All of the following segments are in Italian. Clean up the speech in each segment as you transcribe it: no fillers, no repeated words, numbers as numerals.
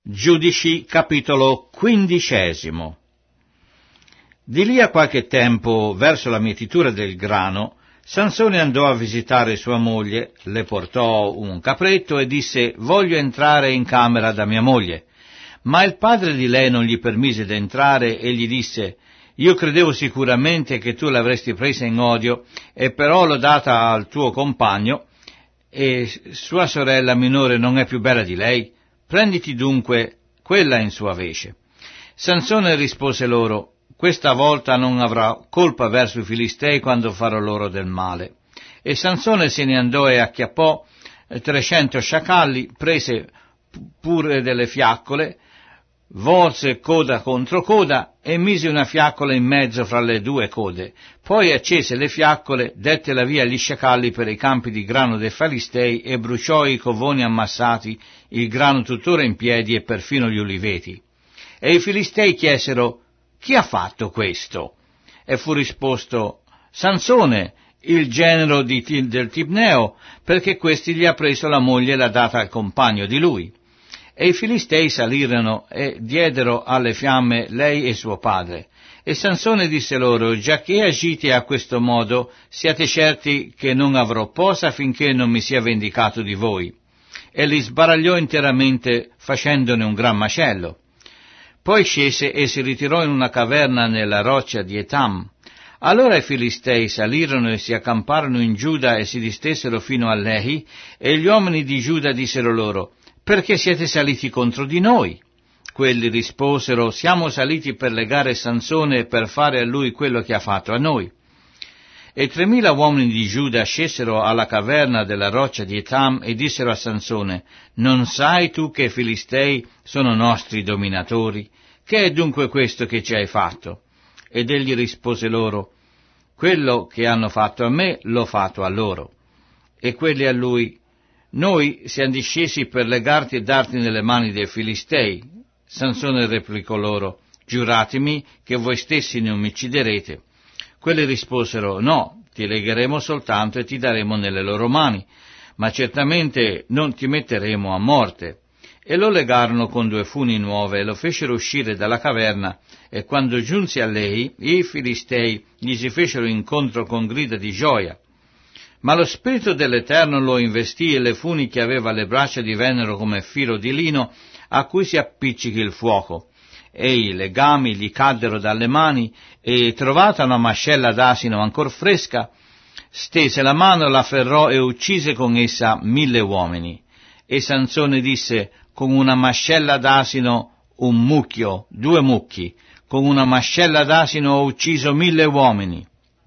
Giudici, capitolo 15. Di lì a qualche tempo, verso la mietitura del grano, Sansone andò a visitare sua moglie, le portò un capretto e disse: «Voglio entrare in camera da mia moglie». Ma il padre di lei non gli permise d'entrare e gli disse: «Io credevo sicuramente che tu l'avresti presa in odio, e però l'ho data al tuo compagno, e sua sorella minore non è più bella di lei. Prenditi dunque quella in sua vece». Sansone rispose loro: «Questa volta non avrò colpa verso i Filistei quando farò loro del male». E Sansone se ne andò e acchiappò 300 sciacalli, prese pure delle fiaccole, volse coda contro coda e mise una fiaccola in mezzo fra le due code. Poi accese le fiaccole, dette la via agli sciacalli per i campi di grano dei Filistei e bruciò i covoni ammassati, il grano tuttora in piedi e perfino gli uliveti. E i Filistei chiesero: «Chi ha fatto questo?» E fu risposto: «Sansone, il genero del Tibneo, perché questi gli ha preso la moglie e l'ha data al compagno di lui». E i Filistei salirono e diedero alle fiamme lei e suo padre. E Sansone disse loro: «Giacché agite a questo modo, siate certi che non avrò posa finché non mi sia vendicato di voi». E li sbaragliò interamente, facendone un gran macello. Poi scese e si ritirò in una caverna nella roccia di Etam. Allora i Filistei salirono e si accamparono in Giuda e si distesero fino a Lehi, e gli uomini di Giuda dissero loro: «Perché siete saliti contro di noi?» Quelli risposero: «Siamo saliti per legare Sansone e per fare a lui quello che ha fatto a noi». E 3000 uomini di Giuda scesero alla caverna della roccia di Etam e dissero a Sansone: «Non sai tu che i Filistei sono nostri dominatori? Che è dunque questo che ci hai fatto?» Ed egli rispose loro: «Quello che hanno fatto a me l'ho fatto a loro». E quelli a lui: «Noi siamo discesi per legarti e darti nelle mani dei Filistei». Sansone replicò loro: «Giuratemi che voi stessi non mi ucciderete». Quelli risposero: «No, ti legheremo soltanto e ti daremo nelle loro mani, ma certamente non ti metteremo a morte». E lo legarono con 2 funi nuove e lo fecero uscire dalla caverna, e quando giunse a lei, i Filistei gli si fecero incontro con grida di gioia. Ma lo Spirito dell'Eterno lo investì e le funi che aveva alle braccia divennero come filo di lino a cui si appiccica il fuoco. E i legami gli caddero dalle mani, e trovata una mascella d'asino ancor fresca, stese la mano, la afferrò e uccise con essa 1000 uomini. E Sansone disse: «Con una mascella d'asino un mucchio, 2 mucchi, con una mascella d'asino ho ucciso 1000 uomini».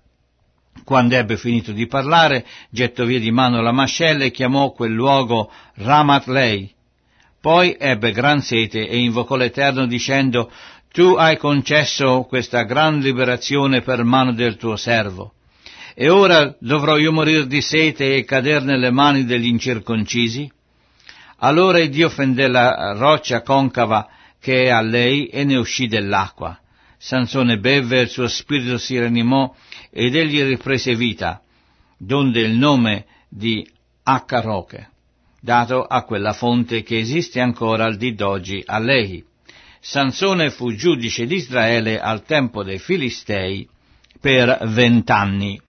Quando ebbe finito di parlare, gettò via di mano la mascella e chiamò quel luogo Ramat Lei. Poi ebbe gran sete e invocò l'Eterno dicendo: «Tu hai concesso questa gran liberazione per mano del tuo servo. E ora dovrò io morir di sete e cader nelle mani degli incirconcisi?» Allora Dio fendè la roccia concava che è a lei e ne uscì dell'acqua. Sansone bevve, il suo spirito si rianimò ed egli riprese vita, donde il nome di Accaroche, dato a quella fonte che esiste ancora al dì d'oggi a Lehi. Sansone fu giudice di Israele al tempo dei Filistei per 20 anni.